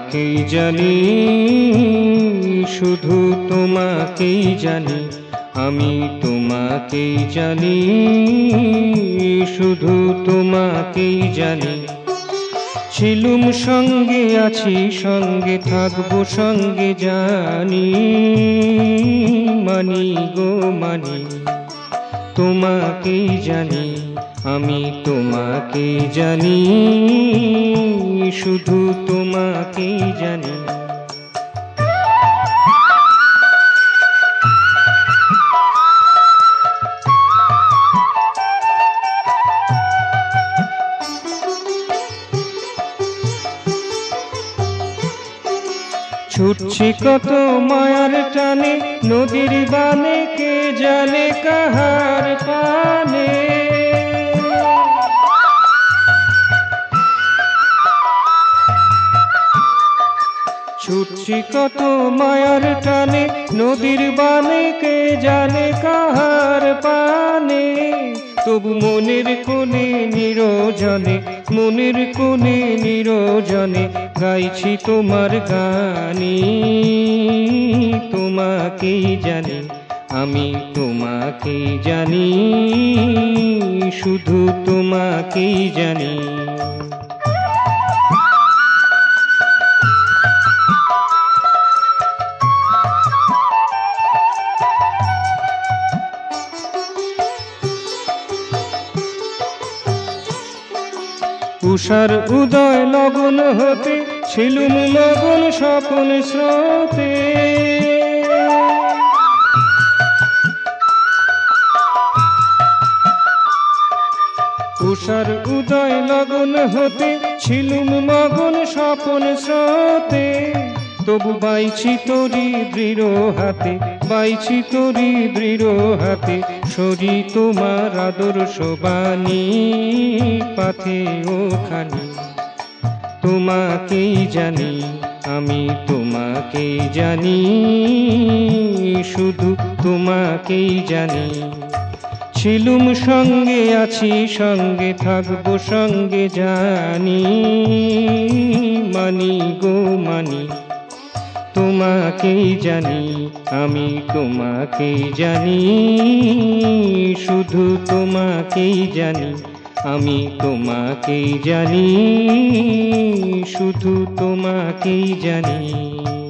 তোমাকেই জানি, শুধু তোমাকেই জানি, আমি তোমাকেই জানি, শুধু তোমাকেই জানি। ছিলুম সঙ্গে আছি, সঙ্গে থাকবো সঙ্গে জানি, মানি গো মানি। তোমাকেই জানি, আমি তোমাকেই জানি, শুধু তোমাকেই জানি। ছুটছি কত মায়ার টানে, নদীর বানে কে জানে কাহার পানে। ছুটছি কত মায়ার টানে, নদীর বানে কে জানে কাহার পানে। তবু মনের কোণে নিরজনে, মনের কোণে নিরজনে গাইছি তোমার গানি। তোমাকেই জানি, আমি তোমাকেই জানি, শুধু তোমাকেই জানি। উষার উদয় লগন হতে ছিলুম মগন স্বপন স্রোতে। উষার উদয় লগন হতে ছিলুম মগন স্বপন স্রোতে। তবু বাইছি তোরি দৃঢ় হাতে, বাইছি তোরি দৃঢ় হাতে, সরি তোমার আদর্শ বাণী পাথে ওখানি। তোমাকেই জানি, আমি তোমাকেই জানি, শুধু তোমাকেই জানি। ছিলুম সঙ্গে আছি, সঙ্গে থাকবো সঙ্গে জানি, মানি গো মানি। তোমাকেই জানি, আমি তোমাকেই জানি, শুধু তোমাকেই জানি, আমি তোমাকেই জানি, শুধু তোমাকেই জানি।